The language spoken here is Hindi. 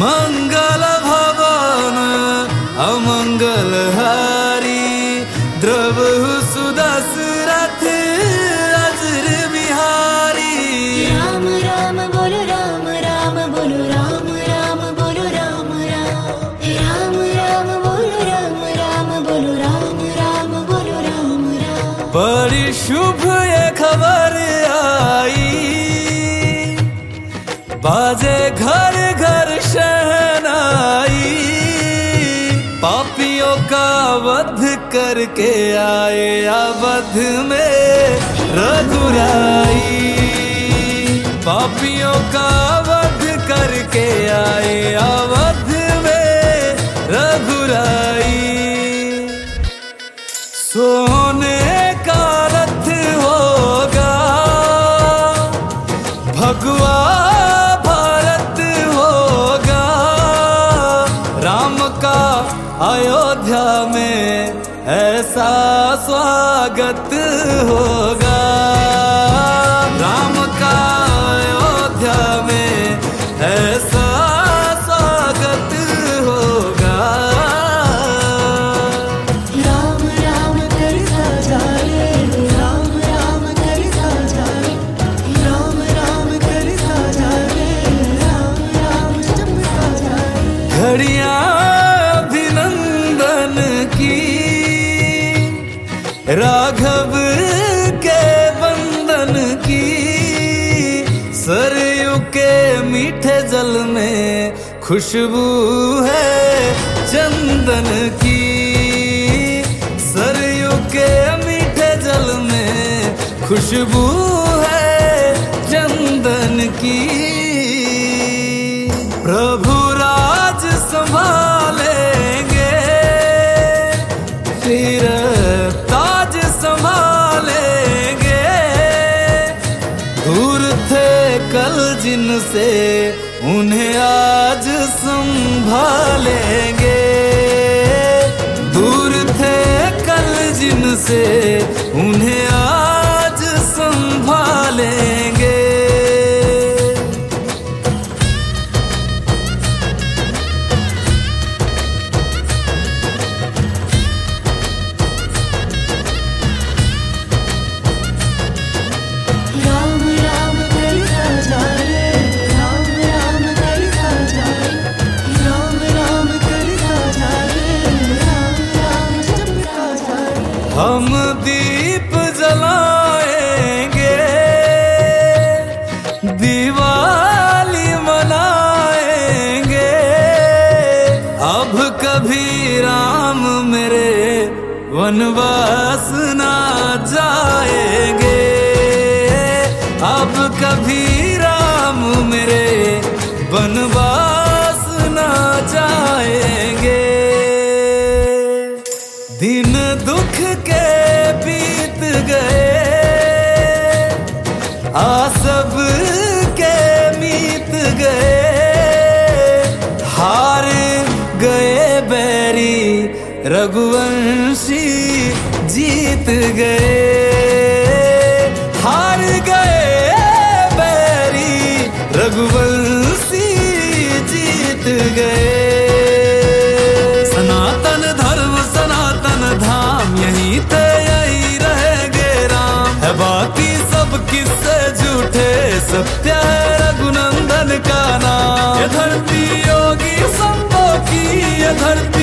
मंगल भवन अमंगल हारी, द्रवहु सुदशरथ अजर बिहारी। राम राम बोलो राम राम बोलो राम राम बोलो राम राम, राम राम बोलो राम राम बोलो राम राम बोलो राम राम। बड़ी शुभ ये खबर आई, बाजे घर घर शहनाई। पापियों का वध करके आए अवध में रघुराई। पापियों का वध करके आए अवध में रघुराई। सोने का रथ होगा भगवा भारत होगा, राम का अयोध्या में ऐसा स्वागत होगा। राम का अयोध्या में ऐसा स्वागत होगा। राम राम करता जाए, राम राम करता जाए, राम राम करता जाए, राम राम चमकता जाए। घड़ियां अभिनंदन की, राघव के बंधन की। सरयू के मीठे जल में खुशबू है चंदन की। सरयू के मीठे जल में खुशबू है चंदन की। प्रभु राज संभालेंगे, फिर ताज संभालेंगे। दूर थे कल जिनसे उन्हें आज संभालेंगे। दूर थे कल जिनसे उन्हें आज संभालेंगे। राम राम करता जाए, राम राम करता जाए, राम राम करता जाए, राम राम चमकता जाए। हम दीप जलाएंगे, दिवाली मनाएंगे। अब कभी राम मेरे वनवास ना जाएंगे। अब कभी राम मेरे वनवास ना जाएंगे। दिन दुख के बीत गए, आसब के मीत गए। हार गए बैरी रघुवंशी जीत गए। हार गए बैरी रघुवंशी जीत गए। सनातन धर्म सनातन धाम यहीं थे यहीं रहेंगे राम। है बाकी सब किस्से झूठे, सत्य है रघुनंदन का नाम। ये धरती योगी संतों की, ये धरती